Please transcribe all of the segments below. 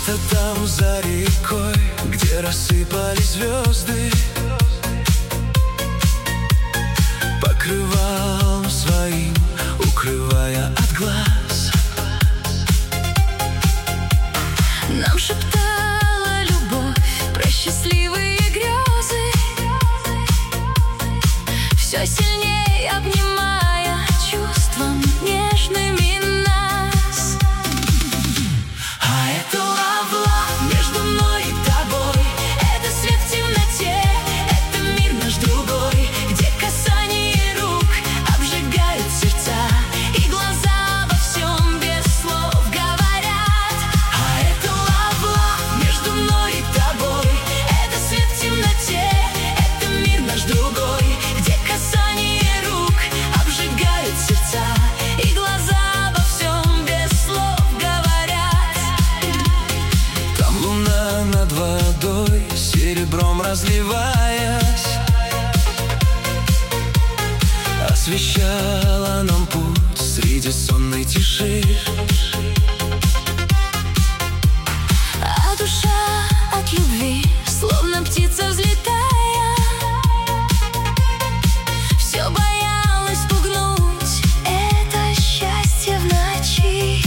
Где-то там за рекой, где рассыпались звезды, покрывалом своим укрывая от глаз. Нам шептала любовь про счастливые грезы, все сильнее обнимая чувством нежными нас. А это love между мной и тобой, это свет в темноте, это мир наш другой, где касание рук обжигают сердца, и глаза во всем без слов говорят. А это love между мной и тобой, это свет в темноте, это мир наш другой, где касание рук обжигают сердца, и глаза во всем без слов говорят. Там луна над водой, серебром разливаясь, освещала нам путь среди сонной тиши. А душа от любви, словно птица взлетая, все боялась спугнуть это счастье в ночи.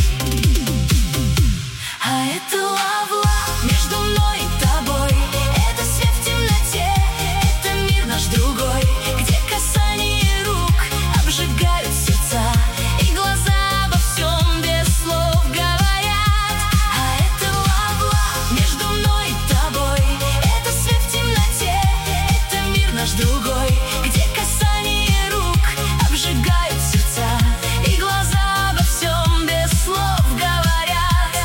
А это love между мной и тобой, это свет в темноте, это мир наш другой, где касание рук обжигают сердца, и глаза во всем без слов говорят. А это love между мной и тобой, это свет в темноте, это мир наш другой, где касание рук обжигают сердца, и глаза во всем без слов говорят.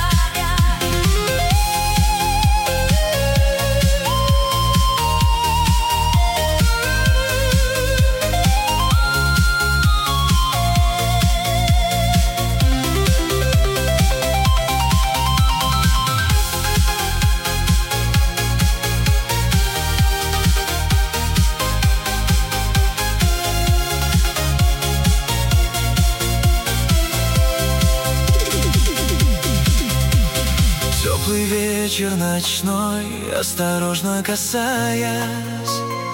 Теплый вечер ночной, осторожно касаясь,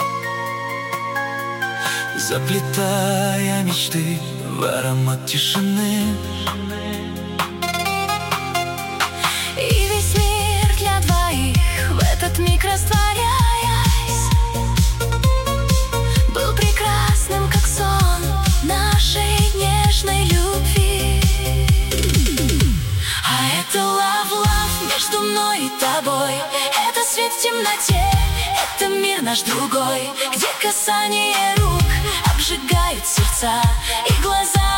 заплетая мечты в аромат тишины. И весь мир для двоих в этот миг растворяясь был прекрасным, как сон нашей нежной любви. А это love между мной и тобой, это свет в темноте, это мир наш другой, где касание рук обжигают сердца, и глаза